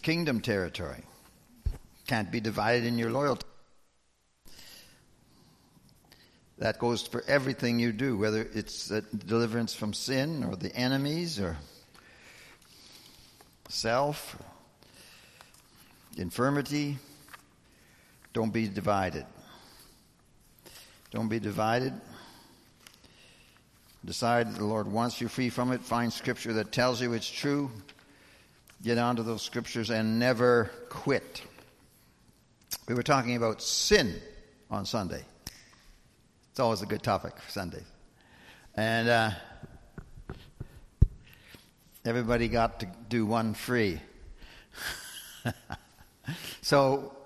kingdom territory. Can't be divided in your loyalty. That goes for everything you do, whether it's deliverance from sin or the enemies or self, infirmity. Don't be divided. Don't be divided. Decide that the Lord wants you free from it. Find scripture that tells you it's true. Get onto those scriptures and never quit. We were talking about sin on Sunday. It's always a good topic for Sundays. And everybody got to do one free. So,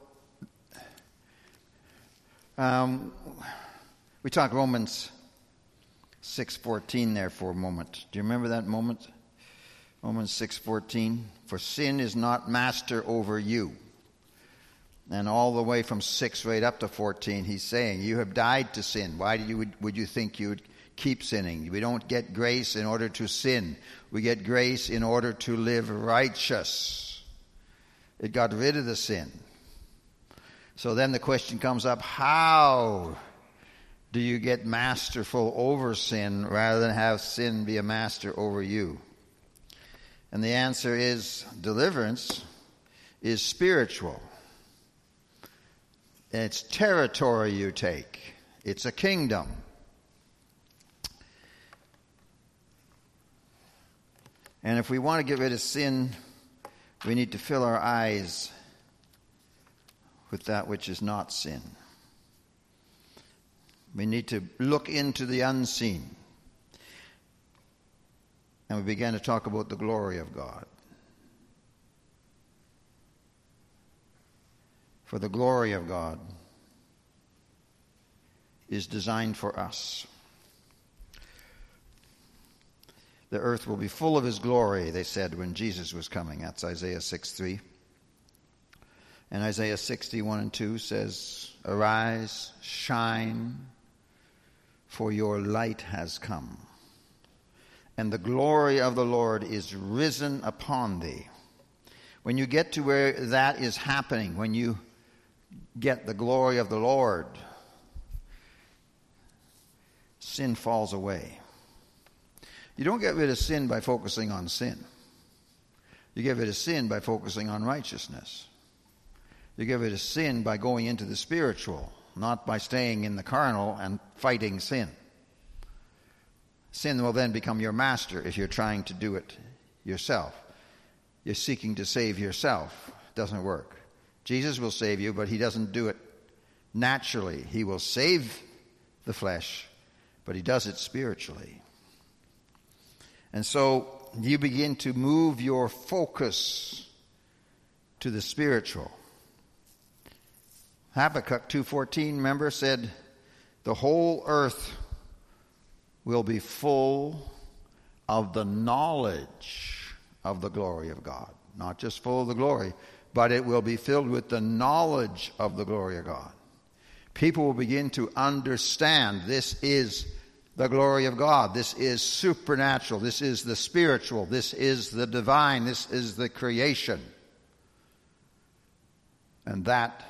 we talked Romans 6:14 there for a moment. Do you remember that moment? Romans 6:14. For sin is not master over you. And all the way from 6 right up to 14, he's saying, you have died to sin. Why would you think you would keep sinning? We don't get grace in order to sin. We get grace in order to live righteous. It got rid of the sin. So then the question comes up, how do you get masterful over sin rather than have sin be a master over you? And the answer is deliverance is spiritual. It's territory you take. It's a kingdom. And if we want to get rid of sin, we need to fill our eyes with that which is not sin. We need to look into the unseen. And we began to talk about the glory of God. For the glory of God is designed for us. The earth will be full of his glory, they said when Jesus was coming. That's Isaiah 6:3. And Isaiah 60:1-2 says, arise, shine, for your light has come, and the glory of the Lord is risen upon thee. When you get to where that is happening, when you get the glory of the Lord, sin falls away. You don't get rid of sin by focusing on sin. You get rid of sin by focusing on righteousness. You get rid of sin by going into the spiritual, not by staying in the carnal and fighting sin. Sin will then become your master if you're trying to do it yourself. You're seeking to save yourself. It doesn't work. Jesus will save you, but he doesn't do it naturally. He will save the flesh, but he does it spiritually. And so you begin to move your focus to the spiritual. Habakkuk 2:14, remember, said, the whole earth will be full of the knowledge of the glory of God. Not just full of the glory, but it will be filled with the knowledge of the glory of God. People will begin to understand this is the glory of God. This is supernatural. This is the spiritual. This is the divine. This is the creation. And that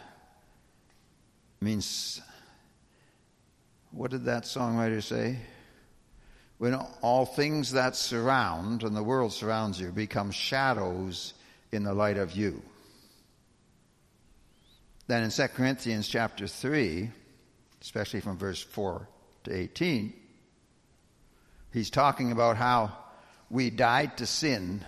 means, what did that songwriter say? When all things that surround and the world surrounds you become shadows in the light of you. Then in 2 Corinthians chapter 3, especially from verse 4 to 18, he's talking about how we died to sin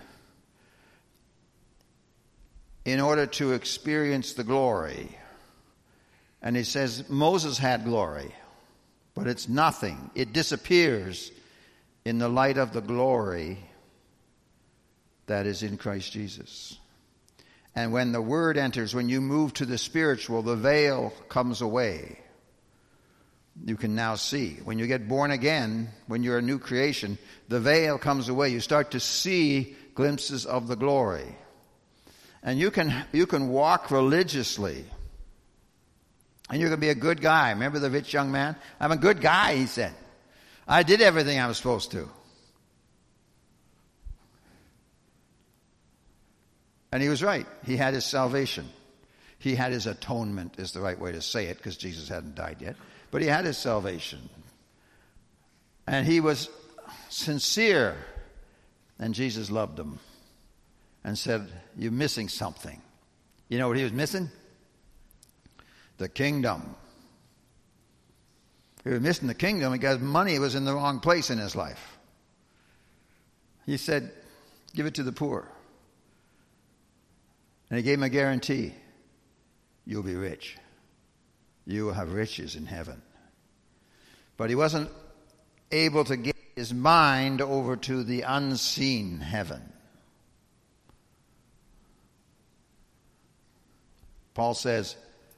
in order to experience the glory. And he says Moses had glory, but it's nothing. It disappears in the light of the glory that is in Christ Jesus. And when the word enters, when you move to the spiritual, the veil comes away. You can now see. When you get born again, when you're a new creation, the veil comes away. You start to see glimpses of the glory. And you can walk religiously. And you're going to be a good guy. Remember the rich young man? I'm a good guy, he said. I did everything I was supposed to. And he was right. He had his salvation. He had his atonement, is the right way to say it, because Jesus hadn't died yet. But he had his salvation. And he was sincere. And Jesus loved him and said, "You're missing something." You know what he was missing? The kingdom. He was missing the kingdom because money was in the wrong place in his life. He said, "Give it to the poor." And he gave him a guarantee. You'll be rich. You will have riches in heaven. But he wasn't able to get his mind over to the unseen heaven. Paul says,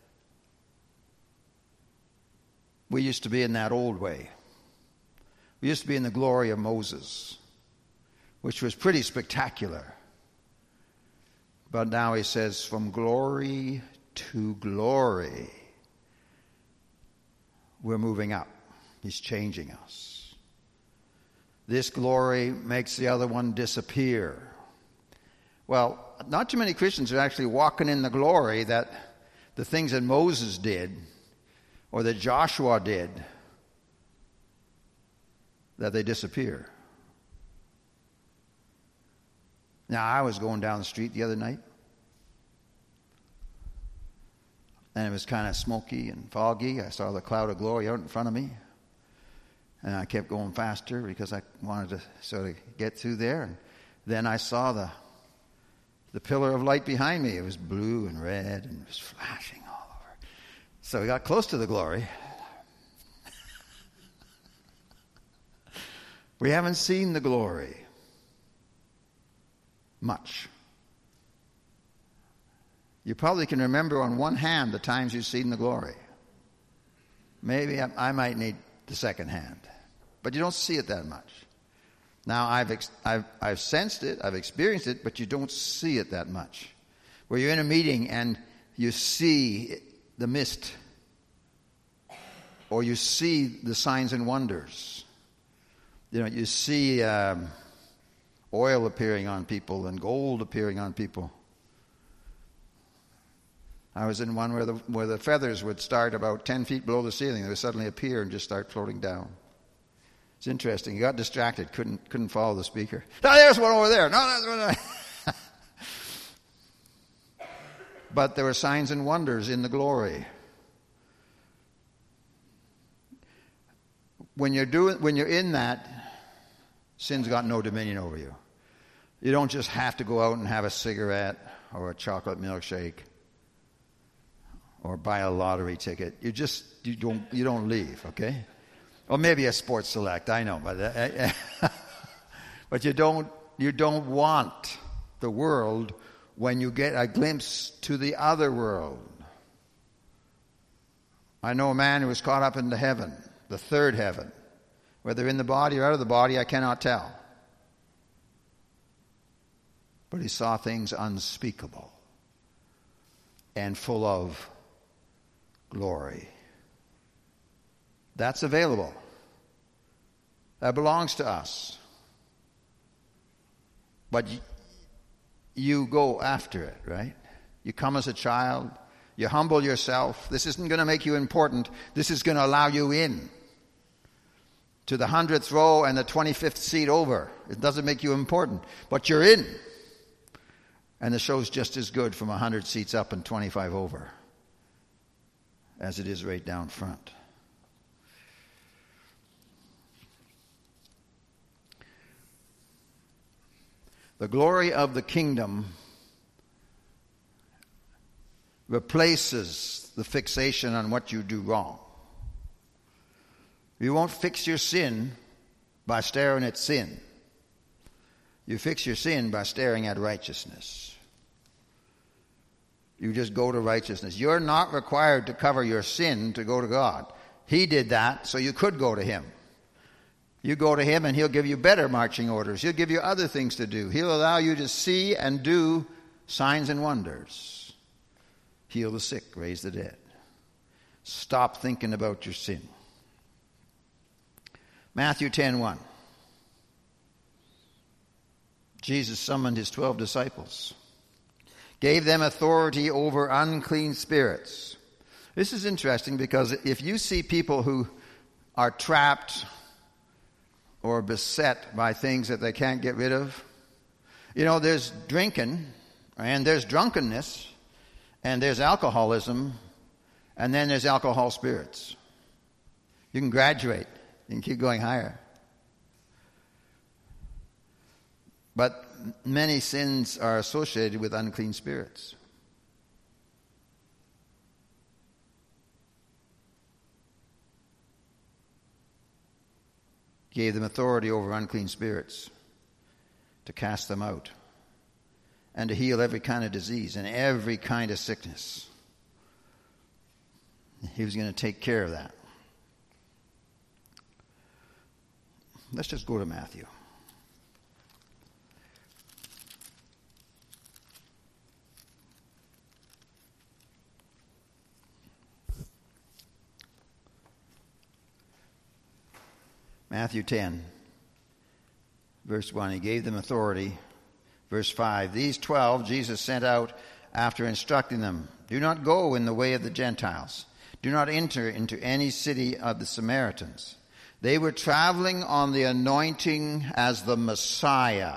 we used to be in that old way. We used to be in the glory of Moses, which was pretty spectacular. But now he says, from glory to glory, we're moving up. He's changing us. This glory makes the other one disappear. Well, not too many Christians are actually walking in the glory that the things that Moses did or that Joshua did, that they disappear. Now, I was going down the street the other night, and it was kind of smoky and foggy. I saw the cloud of glory out in front of me, and I kept going faster because I wanted to sort of get through there. And then I saw the pillar of light behind me. It was blue and red, and it was flashing all over. So we got close to the glory. We haven't seen the glory much. You probably can remember on one hand the times you've seen the glory. Maybe I might need the second hand. But you don't see it that much. Now, I've sensed it, I've experienced it, but you don't see it that much. Where you're in a meeting and you see the mist, or you see the signs and wonders. You know, you see oil appearing on people and gold appearing on people. I was in one where the feathers would start about 10 feet below the ceiling. They would suddenly appear and just start floating down. It's interesting. You got distracted, couldn't follow the speaker. No, there's one over there. No, there's one over there. But there were signs and wonders in the glory. When you're in that, sin's got no dominion over you. You don't just have to go out and have a cigarette or a chocolate milkshake or buy a lottery ticket. You don't leave, okay? Or maybe a Sports Select, I know, but you don't want the world when you get a glimpse to the other world. I know a man who was caught up into heaven, the third heaven. Whether in the body or out of the body, I cannot tell. But he saw things unspeakable and full of glory. That's available. That belongs to us. But you go after it, right? You come as a child. You humble yourself. This isn't going to make you important. This is going to allow you in to the 100th row and the 25th seat over. It doesn't make you important. But you're in. And the show's just as good from 100 seats up and 25 over as it is right down front. The glory of the kingdom replaces the fixation on what you do wrong. You won't fix your sin by staring at sin. You fix your sin by staring at righteousness. You just go to righteousness. You're not required to cover your sin to go to God. He did that so you could go to Him. You go to Him and He'll give you better marching orders. He'll give you other things to do. He'll allow you to see and do signs and wonders. Heal the sick, raise the dead. Stop thinking about your sin. Matthew 10:1. Jesus summoned His 12 disciples. Gave them authority over unclean spirits. This is interesting because if you see people who are trapped or beset by things that they can't get rid of, there's drinking, and there's drunkenness, and there's alcoholism, and then there's alcohol spirits. You can graduate. You can keep going higher. But many sins are associated with unclean spirits. Gave them authority over unclean spirits to cast them out and to heal every kind of disease and every kind of sickness. He was going to take care of that. Let's just go to Matthew. Matthew 10, verse 1, he gave them authority. Verse 5, these 12 Jesus sent out after instructing them, do not go in the way of the Gentiles. Do not enter into any city of the Samaritans. They were traveling on the anointing as the Messiah,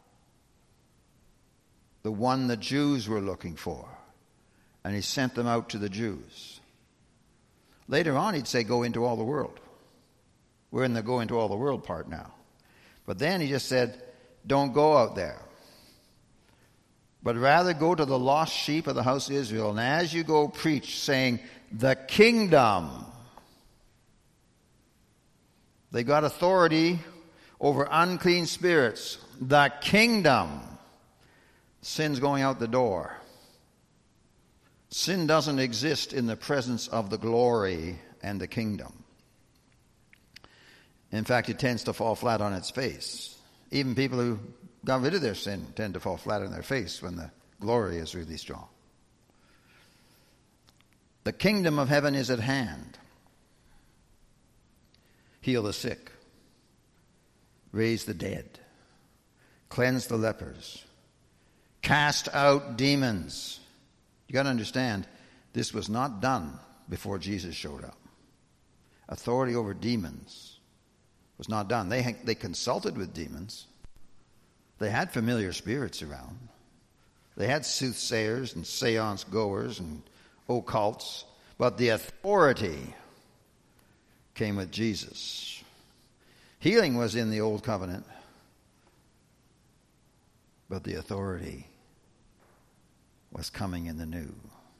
the one the Jews were looking for. And he sent them out to the Jews. Later on, he'd say, go into all the world. We're in the go into all the world part now. But then he just said, don't go out there, but rather go to the lost sheep of the house of Israel. And as you go, preach, saying, the kingdom. They got authority over unclean spirits. The kingdom. Sin's going out the door. Sin doesn't exist in the presence of the glory and the kingdom. In fact, it tends to fall flat on its face. Even people who got rid of their sin tend to fall flat on their face when the glory is really strong. The kingdom of heaven is at hand. Heal the sick. Raise the dead. Cleanse the lepers. Cast out demons. You got to understand, this was not done before Jesus showed up. Authority over demons was not done. They consulted with demons. They had familiar spirits around. They had soothsayers and seance goers and occults. But the authority came with Jesus. Healing was in the old covenant. But the authority was coming in the new.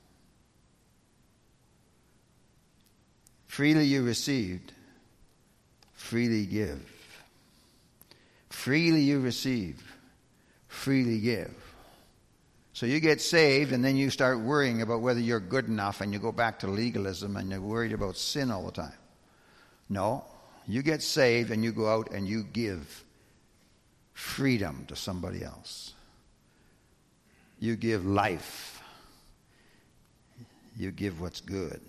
Freely you received, freely give. Freely you receive, freely give. So you get saved and then you start worrying about whether you're good enough, and you go back to legalism and you're worried about sin all the time. No, you get saved and you go out and you give freedom to somebody else. You give life. You give what's good.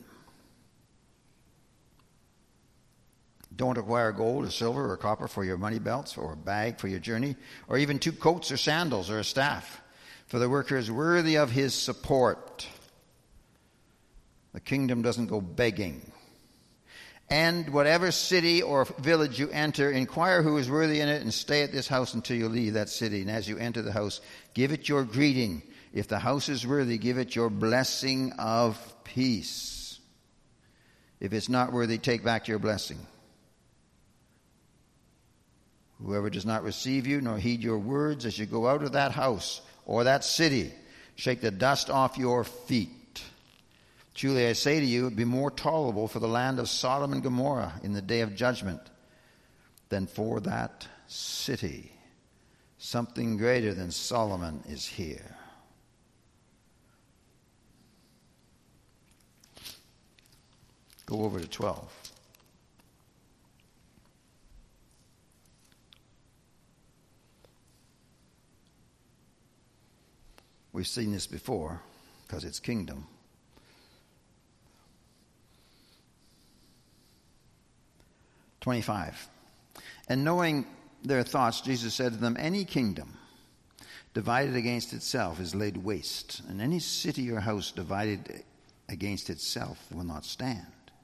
Don't acquire gold or silver or copper for your money belts, or a bag for your journey, or even 2 coats or sandals or a staff. For the worker is worthy of his support. The kingdom doesn't go begging. And whatever city or village you enter, inquire who is worthy in it, and stay at this house until you leave that city. And as you enter the house, give it your greeting. If the house is worthy, give it your blessing of peace. If it's not worthy, take back your blessing. Whoever does not receive you nor heed your words as you go out of that house or that city, shake the dust off your feet. Truly I say to you, it would be more tolerable for the land of Sodom and Gomorrah in the day of judgment than for that city. Something greater than Solomon is here. Go over to 12. We've seen this before because it's kingdom. (25) And knowing their thoughts, Jesus said to them, any kingdom divided against itself is laid waste, and any city or house divided against itself will not stand.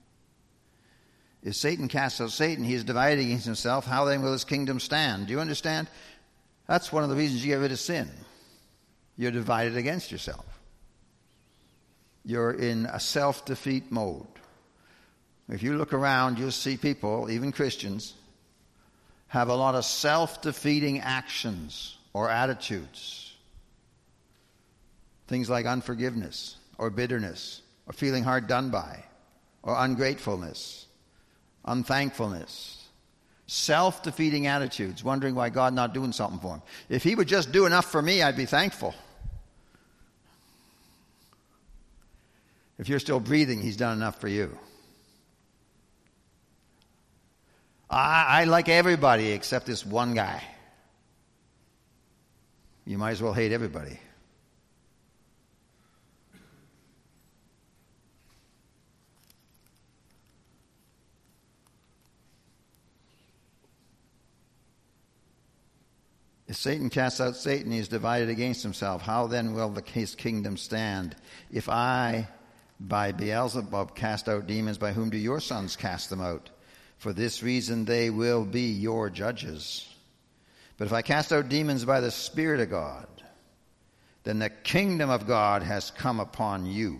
If Satan casts out Satan, he is divided against himself. How then will his kingdom stand? Do you understand? That's one of the reasons you get rid of sin. You're divided against yourself. You're in a self-defeat mode. If you look around, you'll see people, even Christians, have a lot of self-defeating actions or attitudes. Things like unforgiveness or bitterness or feeling hard done by or ungratefulness, unthankfulness. Self-defeating attitudes, wondering why God not doing something for him. If he would just do enough for me, I'd be thankful. If you're still breathing, he's done enough for you. I like everybody except this one guy. You might as well hate everybody. If Satan casts out Satan, he is divided against himself. How then will his kingdom stand? If I, by Beelzebub, cast out demons, by whom do your sons cast them out? For this reason they will be your judges. But if I cast out demons by the Spirit of God, then the kingdom of God has come upon you.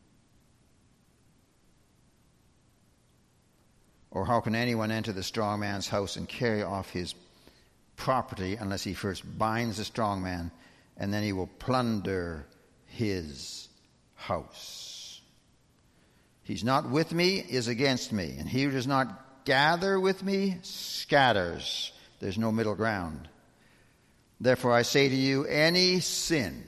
Or how can anyone enter the strong man's house and carry off his property unless he first binds the strong man, and then he will plunder his house? He's not with me is against me, and he who does not gather with me scatters. There's no middle ground. Therefore I say to you, any sin,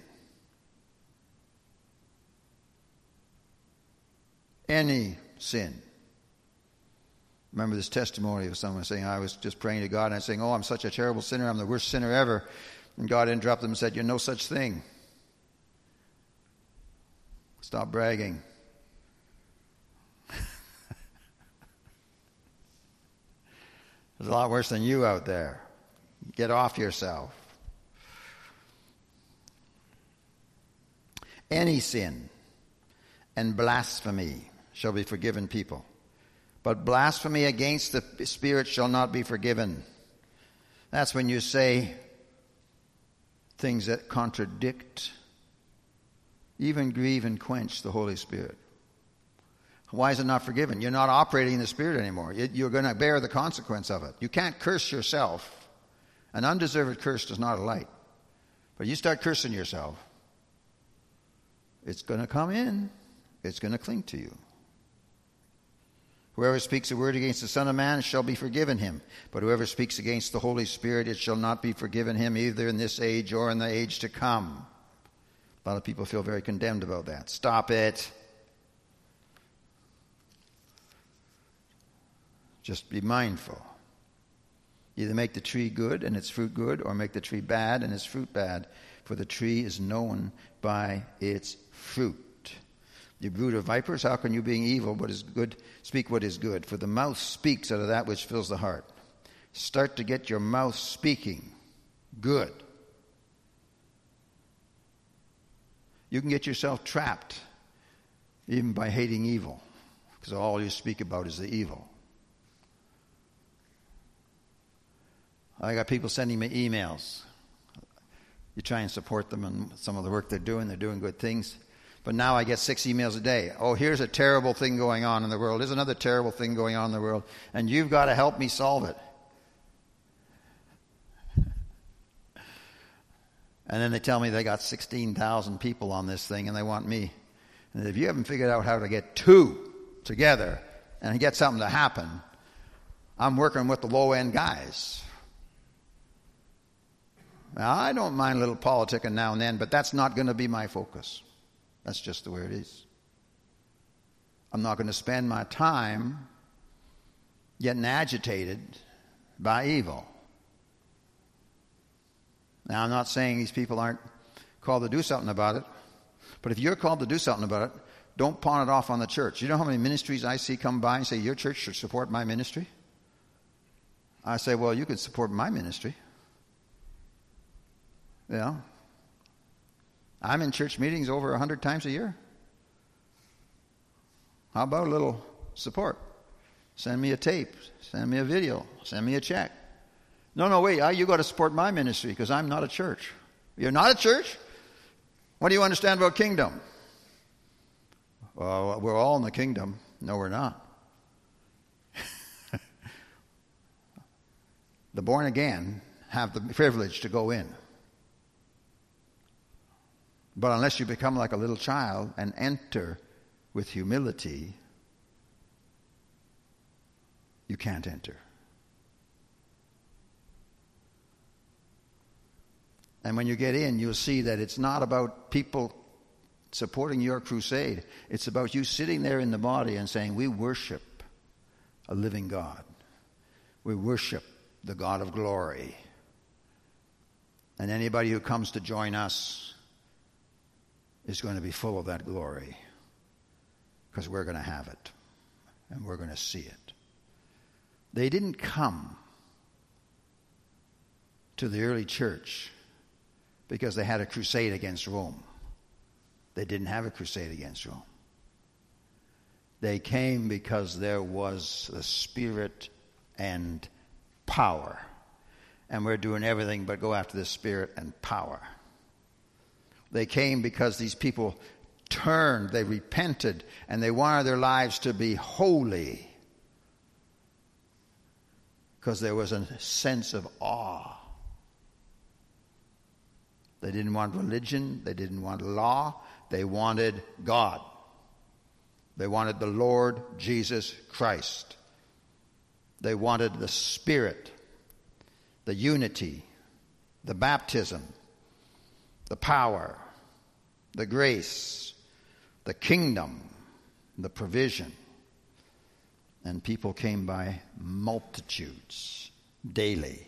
remember this testimony of someone saying, I was just praying to God and saying, I'm such a terrible sinner, I'm the worst sinner ever. And God interrupted them and said, you're no such thing. Stop bragging. There's a lot worse than you out there. Get off yourself. Any sin and blasphemy shall be forgiven people, but blasphemy against the Spirit shall not be forgiven. That's when you say things that contradict, even grieve and quench the Holy Spirit. Why is it not forgiven? You're not operating in the Spirit anymore. You're going to bear the consequence of it. You can't curse yourself. An undeserved curse does not alight. But you start cursing yourself, it's going to come in. It's going to cling to you. Whoever speaks a word against the Son of Man shall be forgiven him. But whoever speaks against the Holy Spirit, it shall not be forgiven him either in this age or in the age to come. A lot of people feel very condemned about that. Stop it. Just be mindful. Either make the tree good and its fruit good, or make the tree bad and its fruit bad. For the tree is known by its fruit. You brood of vipers, how can you, being evil, what is good, speak what is good? For the mouth speaks out of that which fills the heart. Start to get your mouth speaking good. You can get yourself trapped even by hating evil, because all you speak about is the evil. I got people sending me emails. You try and support them in some of the work they're doing good things. But now I get 6 emails a day. Oh, here's a terrible thing going on in the world. There's another terrible thing going on in the world. And you've got to help me solve it. And then they tell me they got 16,000 people on this thing and they want me. And if you haven't figured out how to get 2 together and get something to happen, I'm working with the low-end guys. Now, I don't mind a little politicking now and then, but that's not going to be my focus. That's just the way it is. I'm not going to spend my time getting agitated by evil. Now, I'm not saying these people aren't called to do something about it, but if you're called to do something about it, don't pawn it off on the church. You know how many ministries I see come by and say, your church should support my ministry? I say, well, you could support my ministry. Yeah. I'm in church meetings over 100 times a year. How about a little support? Send me a tape. Send me a video. Send me a check. No, wait. You got to support my ministry because I'm not a church. You're not a church? What do you understand about kingdom? Well, we're all in the kingdom. No, we're not. The born again have the privilege to go in. But unless you become like a little child and enter with humility, you can't enter. And when you get in, you'll see that it's not about people supporting your crusade. It's about you sitting there in the body and saying, we worship a living God. We worship the God of glory. And anybody who comes to join us is going to be full of that glory, because we're going to have it and we're going to see it. They didn't come to the early church because they had a crusade against Rome. They didn't have a crusade against Rome. They came because there was the Spirit and power. And we're doing everything but go after the Spirit and power. They came because these people turned, they repented, and they wanted their lives to be holy. Because there was a sense of awe. They didn't want religion. They didn't want law. They wanted God. They wanted the Lord Jesus Christ. They wanted the Spirit, the unity, the baptism, the power, the grace, the kingdom, the provision. And people came by multitudes daily.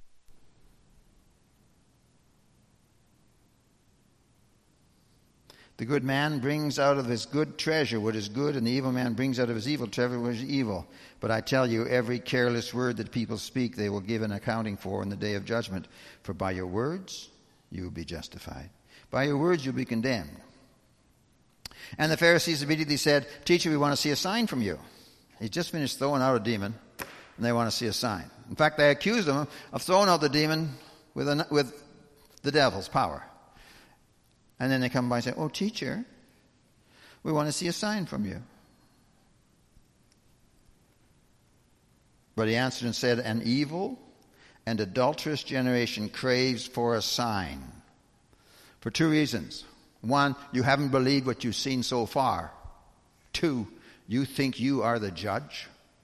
The good man brings out of his good treasure what is good, and the evil man brings out of his evil treasure what is evil. But I tell you, every careless word that people speak, they will give an accounting for in the day of judgment. For by your words you will be justified. By your words you'll be condemned. And the Pharisees immediately said, Teacher, we want to see a sign from you. He's just finished throwing out a demon, and they want to see a sign. In fact, they accused him of throwing out the demon with the devil's power. And then they come by and say, Oh, teacher, we want to see a sign from you. But he answered and said, An evil and adulterous generation craves for a sign. For two reasons. One, you haven't believed what you've seen so far. Two, you think you are the judge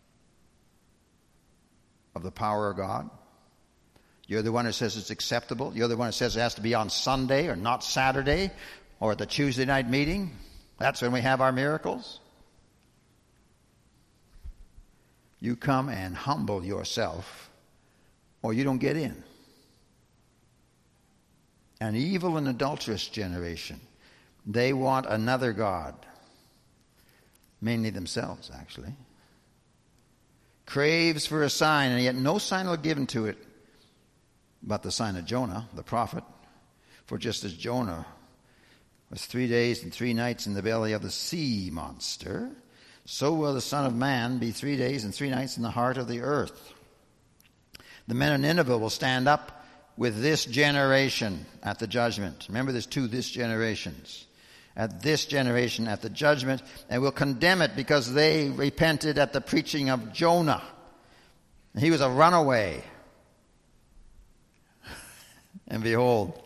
of the power of God. You're the one who says it's acceptable. You're the one who says it has to be on Sunday or not Saturday or at the Tuesday night meeting. That's when we have our miracles. You come and humble yourself or you don't get in. An evil and adulterous generation. They want another God. Mainly themselves, actually. Craves for a sign, and yet no sign will be given to it but the sign of Jonah, the prophet. For just as Jonah was 3 days and 3 nights in the belly of the sea monster, so will the Son of Man be 3 days and 3 nights in the heart of the earth. The men of Nineveh will stand up with this generation at the judgment. Remember, there's this generations. At this generation at the judgment, and will condemn it because they repented at the preaching of Jonah. He was a runaway. And behold,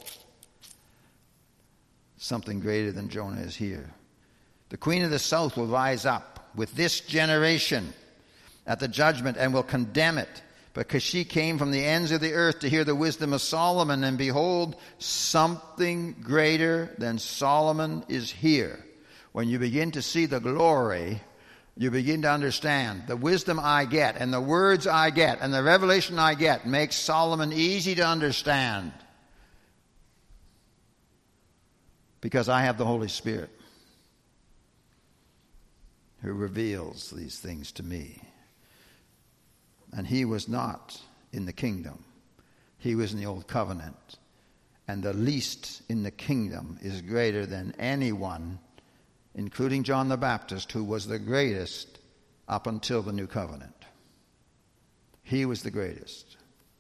something greater than Jonah is here. The queen of the south will rise up with this generation at the judgment and will condemn it, because she came from the ends of the earth to hear the wisdom of Solomon, and behold, something greater than Solomon is here. When you begin to see the glory, you begin to understand the wisdom I get and the words I get and the revelation I get makes Solomon easy to understand. Because I have the Holy Spirit who reveals these things to me. And he was not in the kingdom. He was in the old covenant. and the least in the kingdom is greater than anyone, including John the Baptist, who was the greatest up until the new covenant. He was the greatest.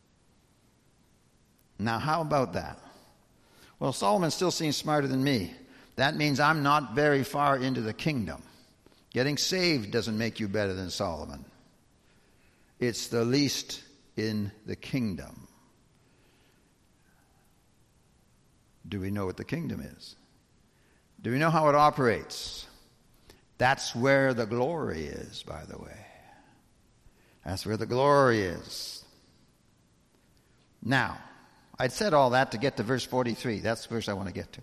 Now, how about that? Well, Solomon still seems smarter than me. That means I'm not very far into the kingdom. Getting saved doesn't make you better than Solomon. It's the least in the kingdom. Do we know what the kingdom is? Do we know how it operates? That's where the glory is, by the way. That's where the glory is. Now, I'd said all that to get to verse 43. That's the verse I want to get to.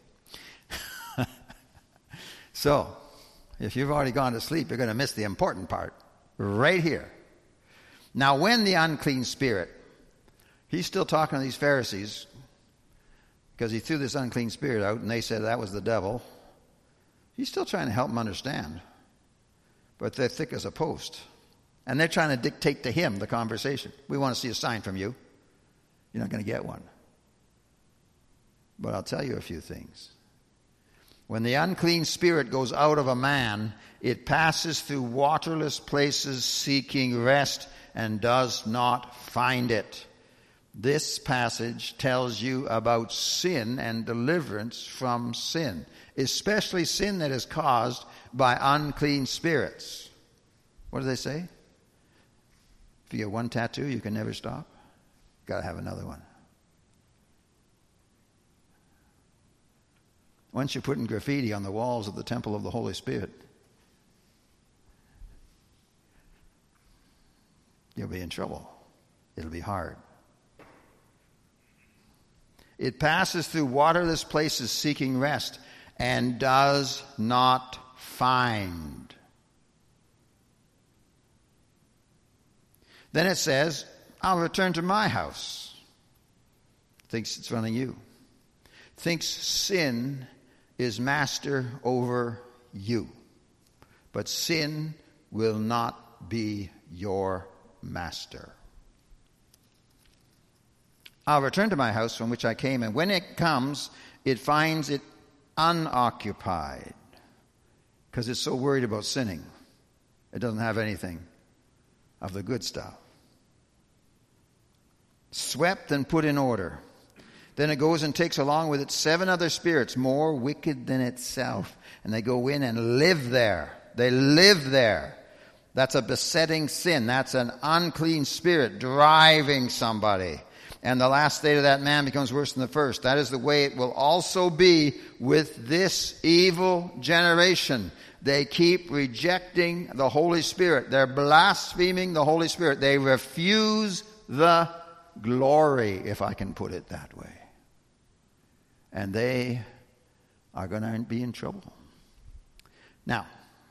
So, if you've already gone to sleep, you're going to miss the important part right here. Now, when the unclean spirit, he's still talking to these Pharisees because he threw this unclean spirit out and they said that was the devil. He's still trying to help them understand. But they're thick as a post. And they're trying to dictate to him the conversation. We want to see a sign from you. You're not going to get one. But I'll tell you a few things. When the unclean spirit goes out of a man, it passes through waterless places seeking rest and does not find it. This passage tells you about sin and deliverance from sin, especially sin that is caused by unclean spirits. What do they say? If you get one tattoo, you can never stop. Got to have another one. Once you're putting graffiti on the walls of the temple of the Holy Spirit, you'll be in trouble. It'll be hard. It passes through waterless places seeking rest and does not find. Then it says, I'll return to my house. Thinks it's running you. Thinks sin is master over you. But sin will not be your master. I'll return to my house from which I came, and when it comes, it finds it unoccupied because it's so worried about sinning. It doesn't have anything of the good stuff. Swept and put in order. Then it goes and takes along with it 7 other spirits more wicked than itself. And they go in and live there. They live there. That's a besetting sin. That's an unclean spirit driving somebody. And the last state of that man becomes worse than the first. That is the way it will also be with this evil generation. They keep rejecting the Holy Spirit. They're blaspheming the Holy Spirit. They refuse the glory, if I can put it that way. And they are going to be in trouble. Now,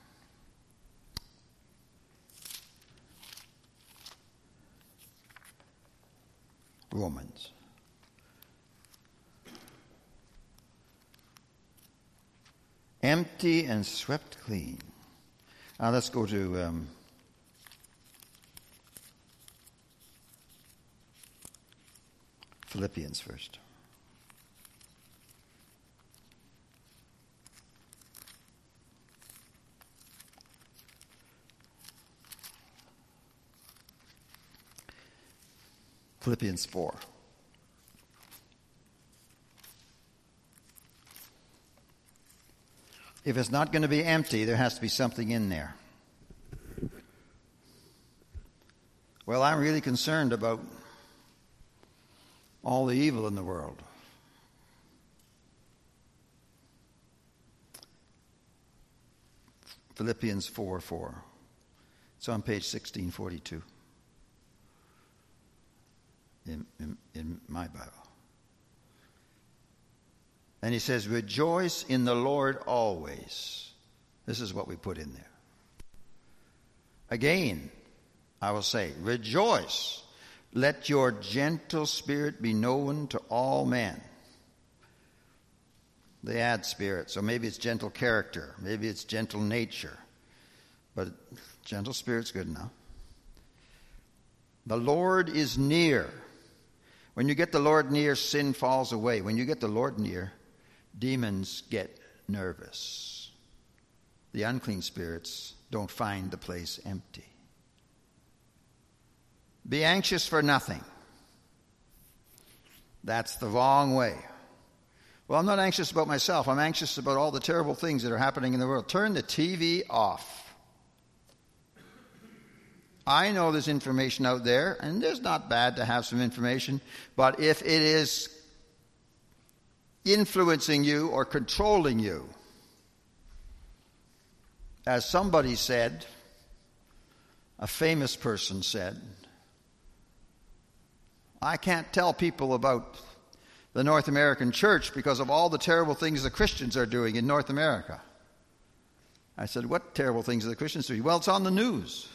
Romans. Empty and swept clean. Now let's go to Philippians first. Philippians 4. If it's not going to be empty, there has to be something in there. Well, I'm really concerned about all the evil in the world. Philippians 4:4. It's on page 1642 in my Bible. And he says, rejoice in the Lord always. This is what we put in there. Again, I will say, rejoice. Let your gentle spirit be known to all men. They add spirit, so maybe it's gentle character, maybe it's gentle nature. But gentle spirit's good enough. The Lord is near. When you get the Lord near, sin falls away. When you get the Lord near, demons get nervous. The unclean spirits don't find the place empty. Be anxious for nothing. That's the wrong way. Well, I'm not anxious about myself. I'm anxious about all the terrible things that are happening in the world. Turn the TV off. I know there's information out there, and it's not bad to have some information, but if it is influencing you or controlling you, as somebody said, a famous person said, I can't tell people about the North American church because of all the terrible things the Christians are doing in North America. I said, what terrible things are the Christians doing? Well, it's on the news.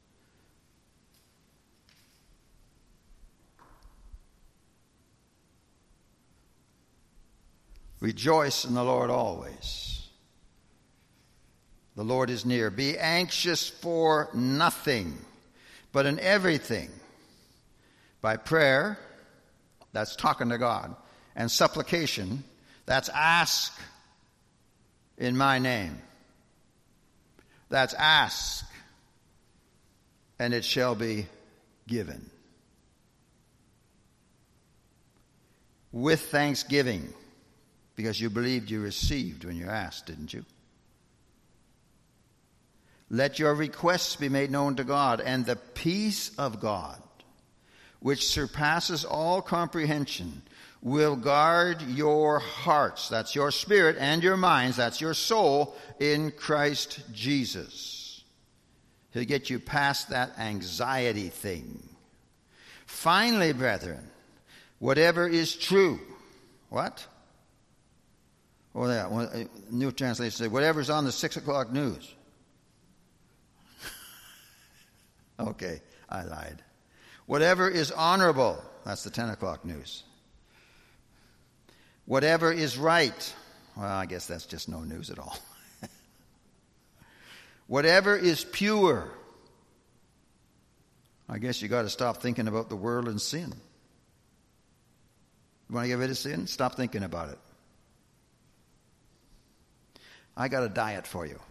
Rejoice in the Lord always. The Lord is near. Be anxious for nothing, but in everything, by prayer, that's talking to God, and supplication, that's ask in my name. That's ask, and it shall be given. With thanksgiving, because you believed you received when you asked, didn't you? Let your requests be made known to God, and the peace of God, which surpasses all comprehension, will guard your hearts, that's your spirit, and your minds, that's your soul, in Christ Jesus. He'll get you past that anxiety thing. Finally, brethren, whatever is true, what? Oh, yeah, New Translation says, whatever's on the 6 o'clock news. Okay, I lied. Whatever is honorable, that's the 10 o'clock news. Whatever is right, well, I guess that's just no news at all. Whatever is pure, I guess you got to stop thinking about the world and sin. You want to get rid of sin? Stop thinking about it. I got a diet for you.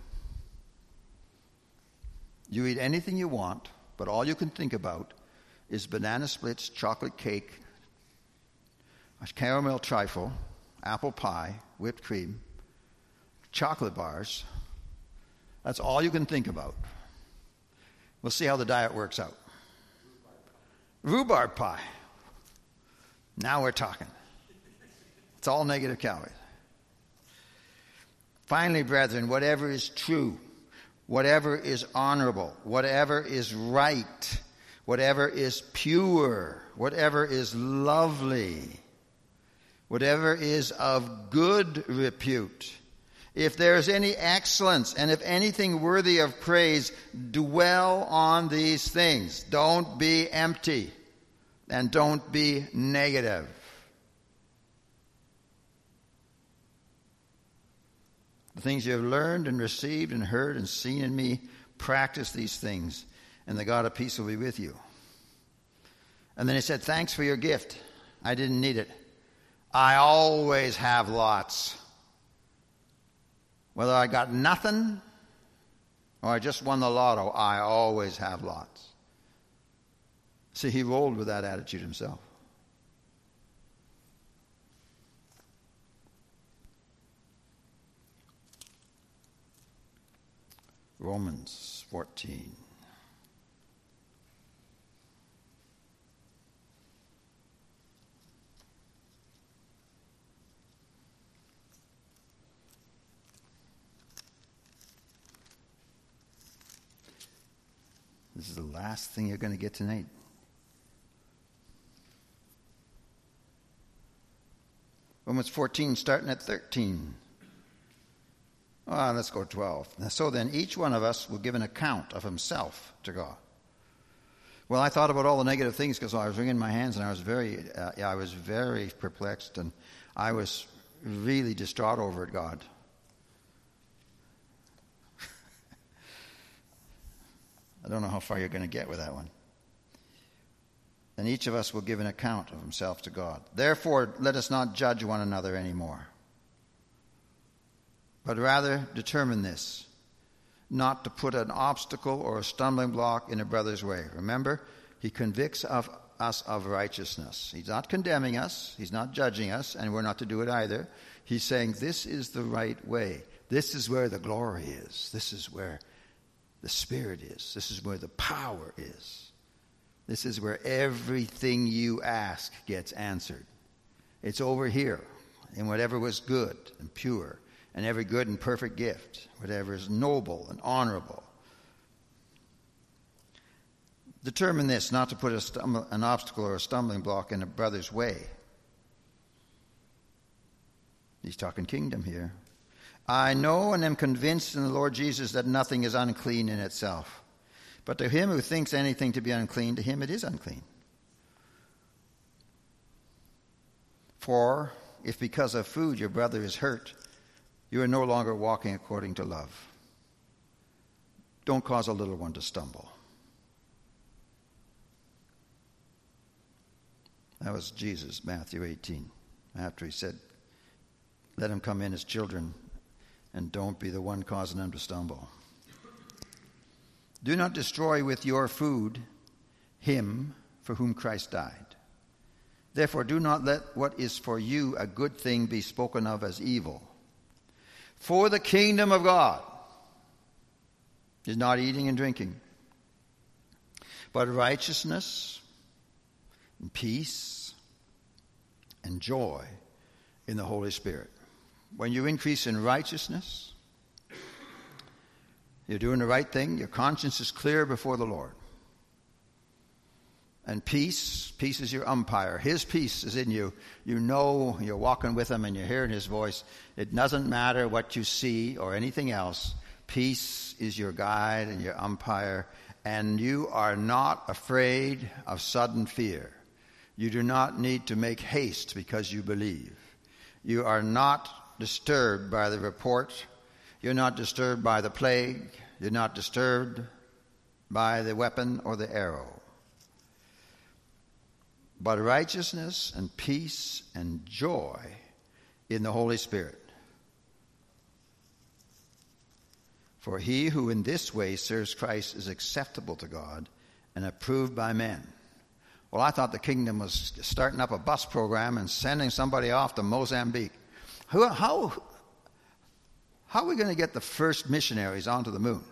You eat anything you want, but all you can think about is banana splits, chocolate cake, a caramel trifle, apple pie, whipped cream, chocolate bars. That's all you can think about. We'll see how the diet works out. Rhubarb pie. Now we're talking. It's all negative calories. Finally, brethren, whatever is true, whatever is honorable, whatever is right, whatever is pure, whatever is lovely, whatever is of good repute, if there is any excellence and if anything worthy of praise, dwell on these things. Don't be empty and don't be negative. The things you have learned and received and heard and seen in me, practice these things, and the God of peace will be with you. And then he said, thanks for your gift. I didn't need it. I always have lots. Whether I got nothing or I just won the lotto, I always have lots. See, he rolled with that attitude himself. Romans 14. This is the last thing you're going to get tonight. Romans 14, starting at 13. Let's go 12. So then, each one of us will give an account of himself to God. Well, I thought about all the negative things because I was wringing my hands and I was very perplexed and I was really distraught over it, God. I don't know how far you're going to get with that one. and each of us will give an account of himself to God. Therefore, let us not judge one another anymore, but rather determine this, not to put an obstacle or a stumbling block in a brother's way. Remember, he convicts us of righteousness. He's not condemning us. He's not judging us, and we're not to do it either. He's saying this is the right way. This is where the glory is. This is where the Spirit is. This is where the power is. This is where everything you ask gets answered. It's over here in whatever was good and pure, and every good and perfect gift, whatever is noble and honorable. Determine this, not to put an obstacle or a stumbling block in a brother's way. He's talking kingdom here. I know and am convinced in the Lord Jesus that nothing is unclean in itself. But to him who thinks anything to be unclean, to him it is unclean. For if because of food your brother is hurt, you are no longer walking according to love. Don't cause a little one to stumble. That was Jesus, Matthew 18, after he said, let them come in as children, and don't be the one causing them to stumble. Do not destroy with your food him for whom Christ died. Therefore, do not let what is for you a good thing be spoken of as evil. For the kingdom of God is not eating and drinking, but righteousness and peace and joy in the Holy Spirit. When you increase in righteousness, you're doing the right thing. Your conscience is clear before the Lord. And peace is your umpire. His peace is in you. You know you're walking with him and you're hearing his voice. It doesn't matter what you see or anything else. Peace is your guide and your umpire. And you are not afraid of sudden fear. You do not need to make haste because you believe. You are not disturbed by the report. You're not disturbed by the plague. You're not disturbed by the weapon or the arrow. But righteousness and peace and joy in the Holy Spirit. For he who in this way serves Christ is acceptable to God and approved by men. Well, I thought the kingdom was starting up a bus program and sending somebody off to Mozambique. How are we going to get the first missionaries onto the moon?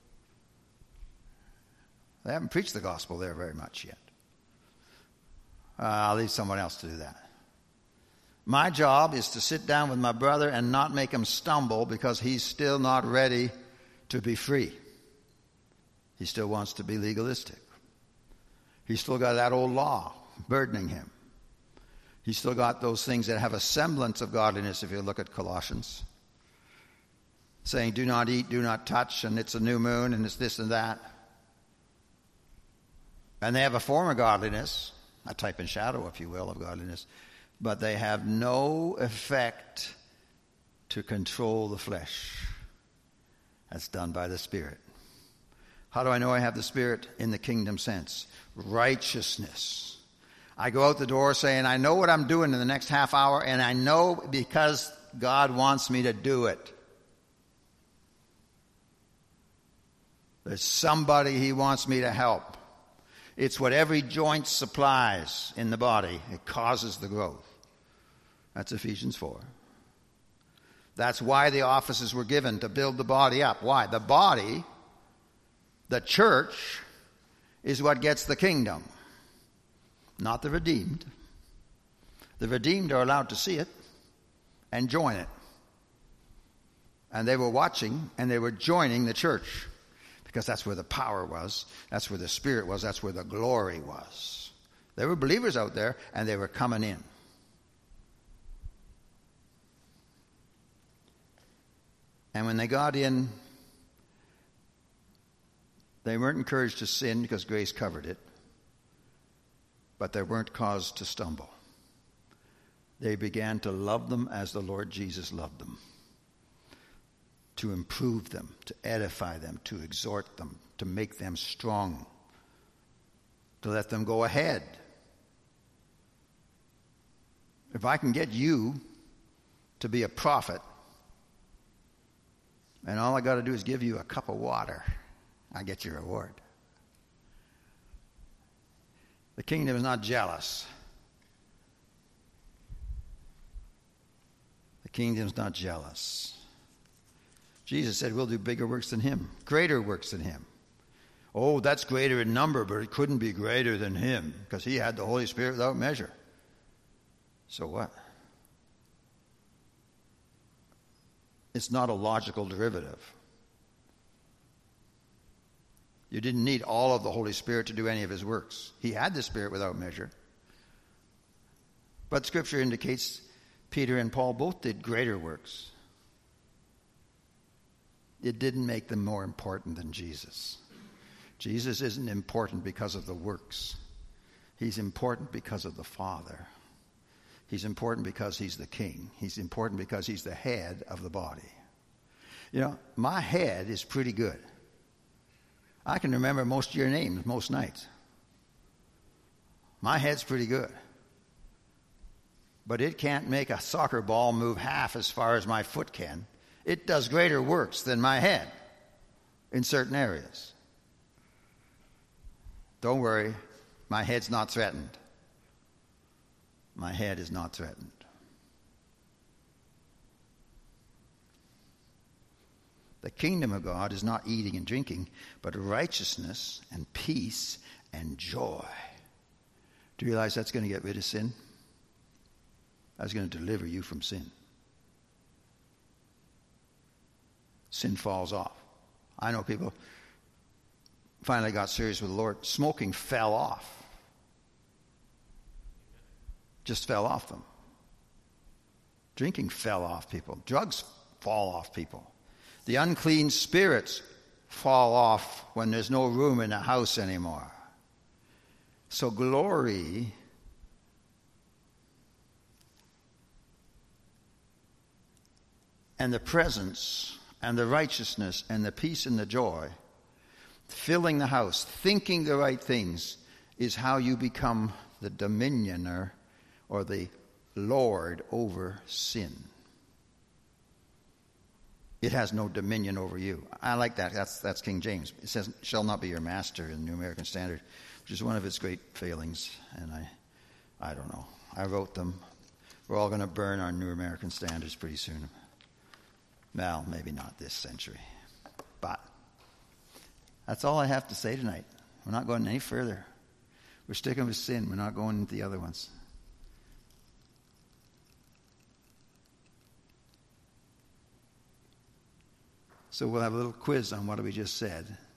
They haven't preached the gospel there very much yet. I'll leave someone else to do that. My job is to sit down with my brother and not make him stumble because he's still not ready to be free. He still wants to be legalistic. He's still got that old law burdening him. He's still got those things that have a semblance of godliness, if you look at Colossians. Saying, do not eat, do not touch, and it's a new moon, and it's this and that. And they have a form of godliness, a type and shadow, if you will, of godliness, but they have no effect to control the flesh. That's done by the Spirit. How do I know I have the Spirit in the kingdom sense? Righteousness. I go out the door saying, I know what I'm doing in the next half hour, and I know because God wants me to do it. There's somebody he wants me to help. It's what every joint supplies in the body. It causes the growth. That's Ephesians 4. That's why the offices were given, to build the body up. Why? The body, the church, is what gets the kingdom, not the redeemed. The redeemed are allowed to see it and join it. And they were watching and they were joining the church because that's where the power was, that's where the Spirit was, that's where the glory was. There were believers out there and they were coming in. And when they got in, they weren't encouraged to sin because grace covered it, but they weren't caused to stumble. They began to love them as the Lord Jesus loved them, to improve them, to edify them, to exhort them, to make them strong, to let them go ahead If I can get you to be a prophet, and all I got to do is give you a cup of water, I get your reward. The kingdom is not jealous. The kingdom's not jealous. Jesus said we'll do bigger works than him, greater works than him. Oh, that's greater in number, but it couldn't be greater than him because he had the Holy Spirit without measure. So what? It's not a logical derivative. You didn't need all of the Holy Spirit to do any of his works. He had the Spirit without measure. But Scripture indicates Peter and Paul both did greater works. It didn't make them more important than Jesus. Jesus isn't important because of the works. He's important because of the Father. He's important because he's the king. He's important because he's the head of the body. You know, my head is pretty good. I can remember most of your names most nights. My head's pretty good. But it can't make a soccer ball move half as far as my foot can. It does greater works than my head in certain areas. Don't worry, my head's not threatened. My head is not threatened. The kingdom of God is not eating and drinking, but righteousness and peace and joy. Do you realize that's going to get rid of sin? That's going to deliver you from sin. Sin falls off. I know people finally got serious with the Lord. Smoking fell off. Just fell off them. Drinking fell off people. Drugs fall off people. The unclean spirits fall off when there's no room in the house anymore. So glory and the presence and the righteousness and the peace and the joy, filling the house, thinking the right things, is how you become the dominioner or the Lord over sin. It has no dominion over you. I like that. That's King James. It says, shall not be your master in the New American Standard, which is one of its great failings. And I don't know. I wrote them. We're all going to burn our New American Standards pretty soon. Well, maybe not this century. But that's all I have to say tonight. We're not going any further. We're sticking with sin. We're not going into the other ones. So we'll have a little quiz on what we just said.